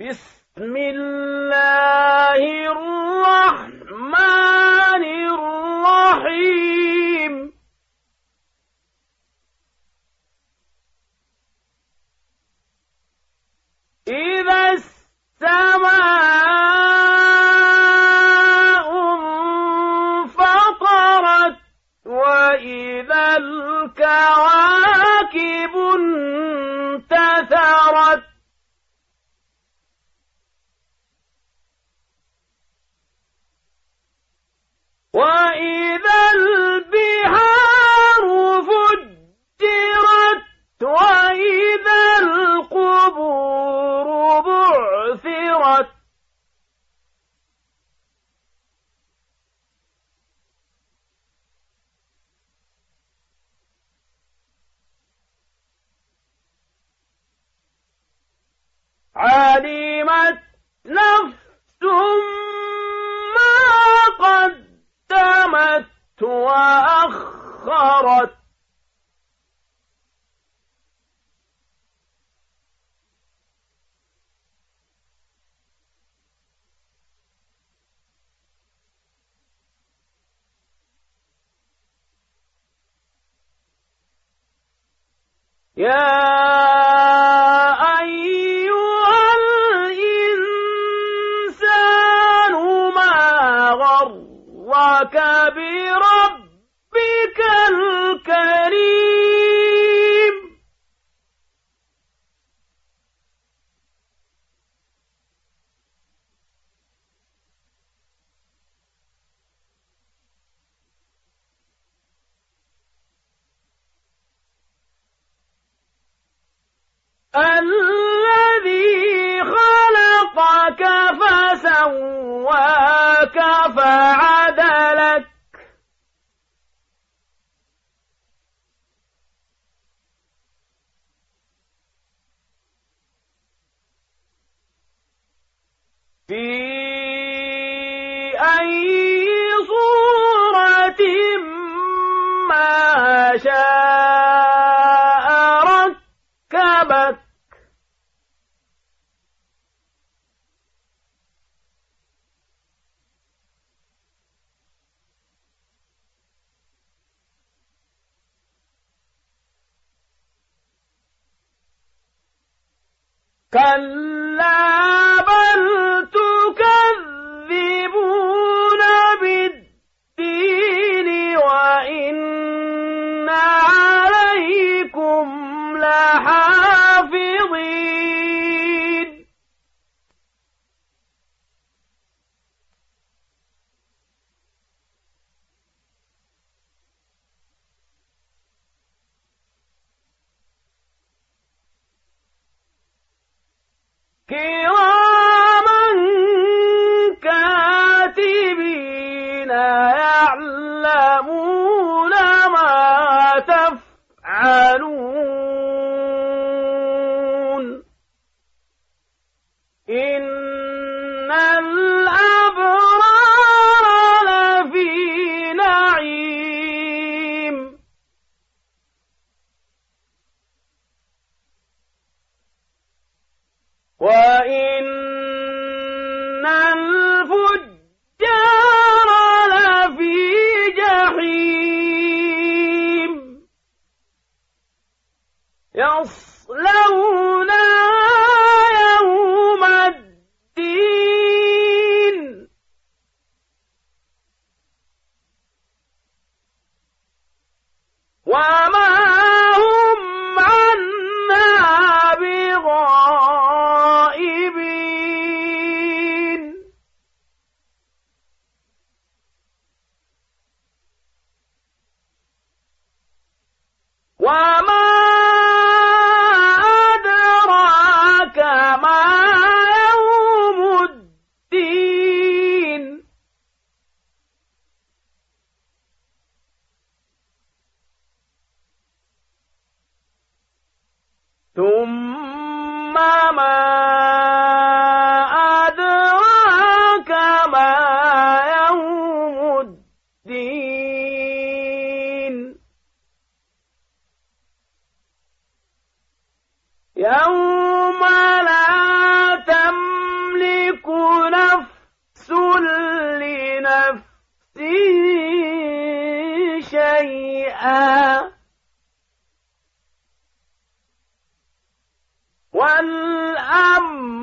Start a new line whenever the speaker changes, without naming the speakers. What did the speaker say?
بسم الله الرحمن الرحيم إذا السماء انفطرت وإذا الكواكب انتثرت وإذا البحار فجرت وإذا القبور بعثرت علمت نفس ما قدمت وأخرت يا أيها الإنسان ما غرك بربك الكريم الذي خلقك فسواك فعدلك في أي صورة ما شاء ركبك كلا بل تكذبون بالدين وإن عليكم لحافظين كراما كاتبين يعلمون ما تفعلون إن الأبرار لفي نعيم وإن الفجار لفي جحيم يصلونها يوم الدين شيئا والأمر